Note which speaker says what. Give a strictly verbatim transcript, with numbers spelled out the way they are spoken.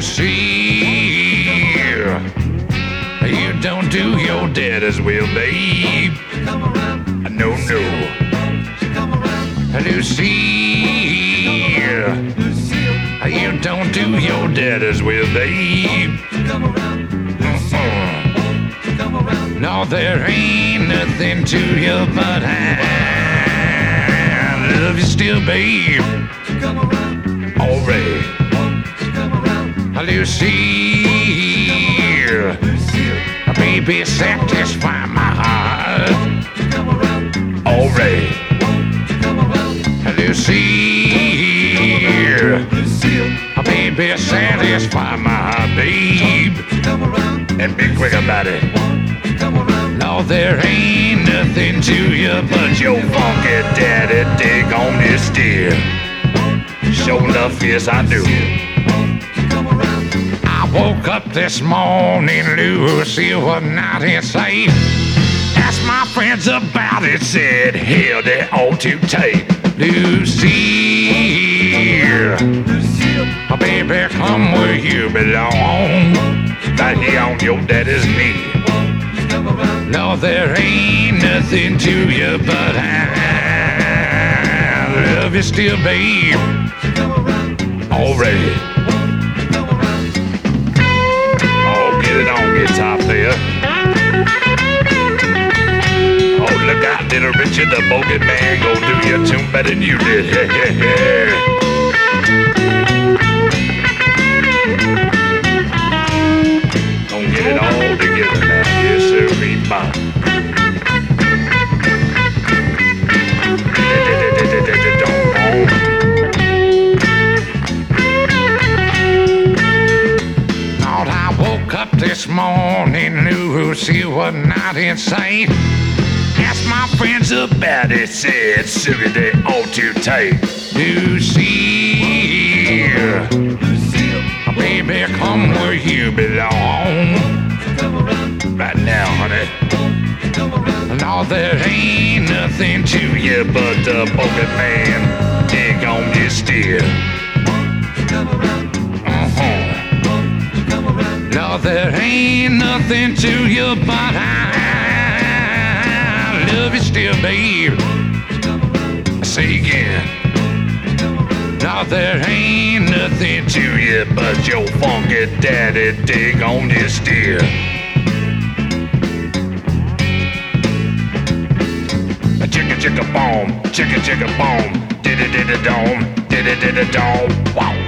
Speaker 1: see, you don't do your daddy's will, babe. No, no. Lucy, you don't do your daddy's will, babe. Uh-uh. No, there ain't nothing to you, but I love you still, babe. Alright. Lucy, baby, satisfy my heart. Alright. Lucy, baby, satisfy my heart, babe. And be quick about it. No, there ain't nothing to you but your funky daddy dig on this deer. Sure enough, yes I do. I woke up this morning, Lucy was not in sight. Asked my friends about it, said hell they ought to take. Lucy, oh, baby, come where you belong, right here on your daddy's knee. No, there ain't nothing to you, but I love you still, babe. Already. Oh, get it on guitar player. Oh, look out, little Richard, the bogey man gonna do your tune better than you did. Gonna get it all together now. Yes, sir, Reba. Thought I woke up this morning, knew she was not in sight. Asked my friends about it, said sugar they ought to take. Lucy, baby, come where you belong, right now, honey. No, there ain't nothing to you but the bogey man dig on your steer. Uh-huh. No, there ain't nothing to you but I love you still, babe. Say again. No, there ain't nothing to you but your funky daddy dig on his steer. Chicka chicka boom, chicka chicka boom, did it did it dome, did it did it dome, wow.